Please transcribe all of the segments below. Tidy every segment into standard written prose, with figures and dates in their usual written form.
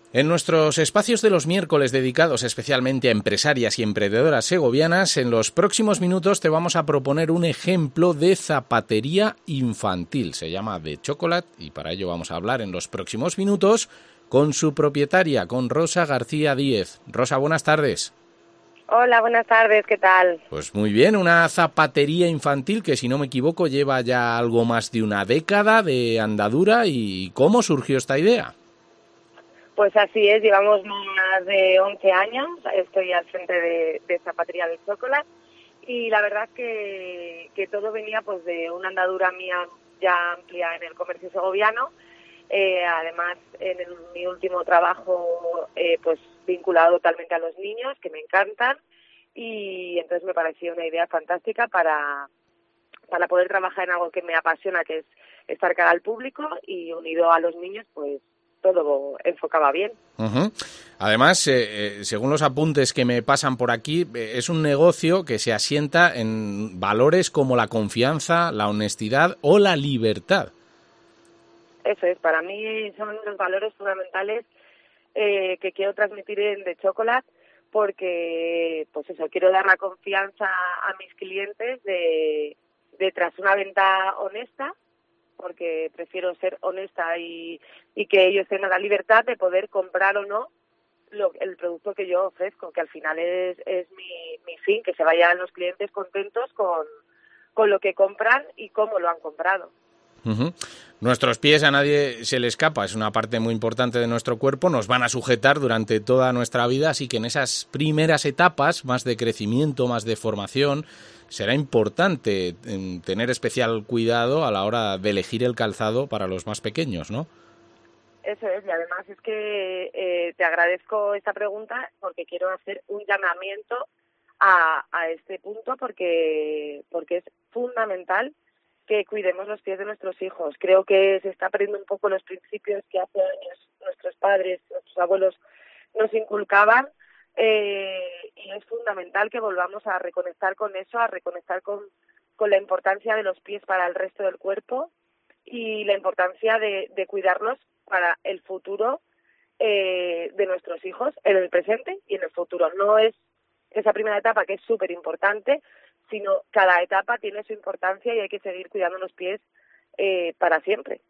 En nuestros espacios de los miércoles dedicados especialmente a empresarias y emprendedoras segovianas, en los próximos minutos te vamos a proponer un ejemplo de zapatería infantil. Se llama The Chocolate y para ello vamos a hablar en los próximos minutos con su propietaria, con Rosa García Díez. Rosa, buenas tardes. Hola, buenas tardes, ¿qué tal? Pues muy bien, una zapatería infantil que, si no me equivoco, lleva ya algo más de una década de andadura. ¿Y cómo surgió esta idea? Pues así es, llevamos más de 11 años, estoy al frente de Zapatería del Chocolate y la verdad que todo venía pues de una andadura mía ya amplia en el comercio segoviano, además mi último trabajo pues vinculado totalmente a los niños, que me encantan, y entonces me pareció una idea fantástica para poder trabajar en algo que me apasiona, que es estar cara al público, y unido a los niños pues todo enfocaba bien. Uh-huh. Además, según los apuntes que me pasan por aquí, es un negocio que se asienta en valores como la confianza, la honestidad o la libertad. Eso es, para mí son los valores fundamentales que quiero transmitir en The Chocolate, porque pues eso, quiero dar la confianza a mis clientes de tras una venta honesta, porque prefiero ser honesta y que ellos tengan la libertad de poder comprar o no el producto que yo ofrezco, que al final es mi fin, que se vayan los clientes contentos con lo que compran y cómo lo han comprado. Uh-huh. Nuestros pies a nadie se le escapa, es una parte muy importante de nuestro cuerpo, nos van a sujetar durante toda nuestra vida, así que en esas primeras etapas, más de crecimiento, más de formación, será importante tener especial cuidado a la hora de elegir el calzado para los más pequeños, ¿no? Eso es, y además es que te agradezco esta pregunta porque quiero hacer un llamamiento a este punto porque es fundamental que cuidemos los pies de nuestros hijos. Creo que se está perdiendo un poco los principios que hace años nuestros padres, nuestros abuelos nos inculcaban, y es fundamental que volvamos a reconectar con eso, a reconectar con la importancia de los pies para el resto del cuerpo y la importancia de cuidarlos para el futuro de nuestros hijos, en el presente y en el futuro. No es esa primera etapa, que es súper importante, sino cada etapa tiene su importancia y hay que seguir cuidando los pies para siempre.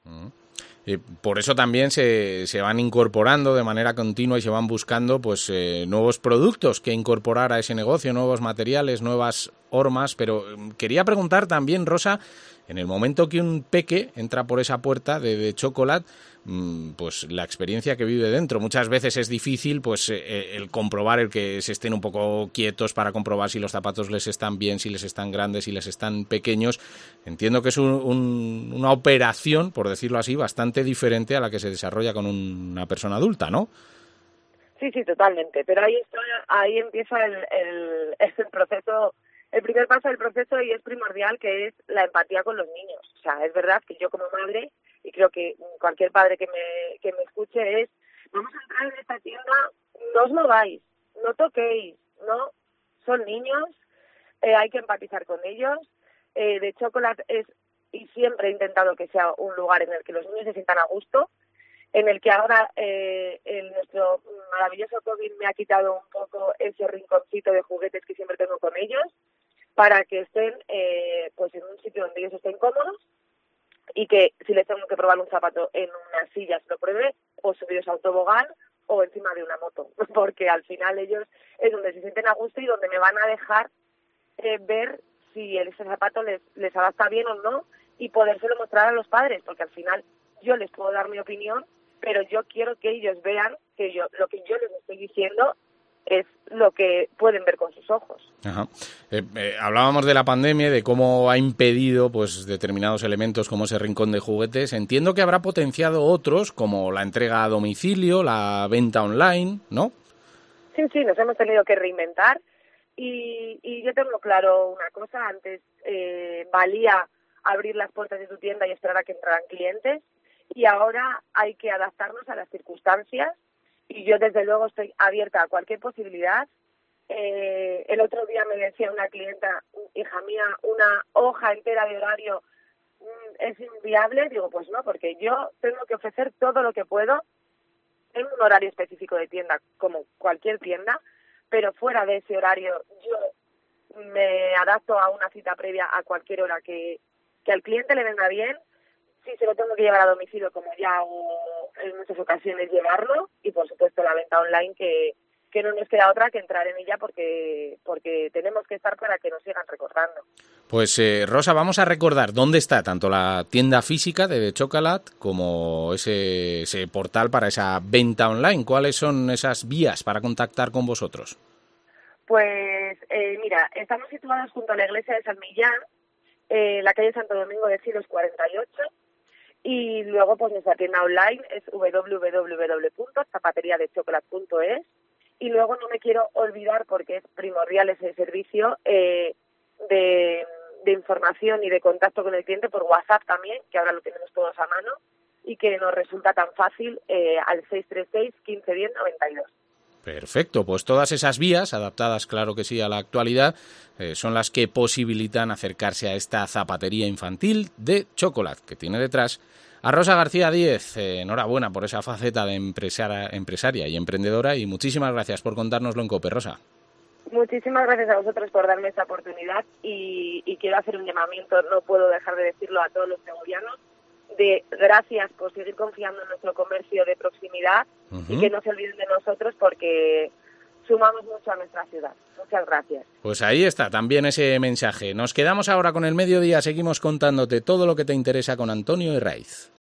Y por eso también se van incorporando de manera continua y se van buscando pues nuevos productos que incorporar a ese negocio, nuevos materiales, nuevas hormas. Pero quería preguntar también, Rosa, en el momento que un peque entra por esa puerta de Chocolate, pues la experiencia que vive dentro. Muchas veces es difícil pues el comprobar, el que se estén un poco quietos para comprobar si los zapatos les están bien, si les están grandes, si les están pequeños. Entiendo que es una operación, por decirlo así, bastante diferente a la que se desarrolla con una persona adulta, ¿no? Sí, totalmente. Pero ahí empieza el proceso, el primer paso del proceso, y es primordial, que es la empatía con los niños. O sea, es verdad que yo como madre, y creo que cualquier padre que me escuche, es: vamos a entrar en esta tienda, no os mováis, no toquéis, no, son niños, hay que empatizar con ellos. The Chocolate es, y siempre he intentado que sea un lugar en el que los niños se sientan a gusto, en el que ahora nuestro maravilloso COVID me ha quitado un poco ese rinconcito de juguetes que siempre tengo con ellos, para que estén pues en un sitio donde ellos estén cómodos, y que si les tengo que probar un zapato en una silla se lo pruebe, o subidos a un tobogán o encima de una moto, porque al final ellos es donde se sienten a gusto y donde me van a dejar ver si ese zapato les adapta bien o no, y podérselo mostrar a los padres, porque al final yo les puedo dar mi opinión, pero yo quiero que ellos vean que lo que yo les estoy diciendo es lo que pueden ver con sus ojos. Ajá. Hablábamos de la pandemia, de cómo ha impedido pues determinados elementos como ese rincón de juguetes. Entiendo que habrá potenciado otros, como la entrega a domicilio, la venta online, ¿no? Sí, nos hemos tenido que reinventar, y yo tengo claro una cosa: antes valía abrir las puertas de tu tienda y esperar a que entraran clientes, y ahora hay que adaptarnos a las circunstancias, y yo desde luego estoy abierta a cualquier posibilidad. El otro día me decía una clienta: hija mía, una hoja entera de horario es inviable. Digo, pues no, porque yo tengo que ofrecer todo lo que puedo en un horario específico de tienda, como cualquier tienda, pero fuera de ese horario yo me adapto a una cita previa a cualquier hora que al cliente le venga bien. Si se lo tengo que llevar a domicilio, como ya hago en muchas ocasiones, llevarlo, y por supuesto la venta online, que no nos queda otra que entrar en ella porque tenemos que estar para que nos sigan recordando. Pues Rosa, vamos a recordar dónde está tanto la tienda física de The Chocolate como ese portal para esa venta online. ¿Cuáles son esas vías para contactar con vosotros? Pues mira, estamos situados junto a la iglesia de San Millán, la calle Santo Domingo de Silos 48, y luego pues nuestra tienda online es www.zapateriadechocolate.es. Y luego no me quiero olvidar, porque es primordial ese servicio de información y de contacto con el cliente por WhatsApp también, que ahora lo tenemos todos a mano y que nos resulta tan fácil, al 636 15 10 92. Perfecto, pues todas esas vías, adaptadas claro que sí a la actualidad, son las que posibilitan acercarse a esta zapatería infantil de Chocolate, que tiene detrás a Rosa García Díez. Enhorabuena por esa faceta de empresaria y emprendedora, y muchísimas gracias por contárnoslo en COPE, Rosa. Muchísimas gracias a vosotros por darme esta oportunidad, y quiero hacer un llamamiento, no puedo dejar de decirlo, a todos los segovianos, de gracias por seguir confiando en nuestro comercio de proximidad, y que no se olviden de nosotros, porque sumamos mucho a nuestra ciudad. Muchas gracias. Pues ahí está también ese mensaje. Nos quedamos ahora con el mediodía, seguimos contándote todo lo que te interesa con Antonio Herraiz.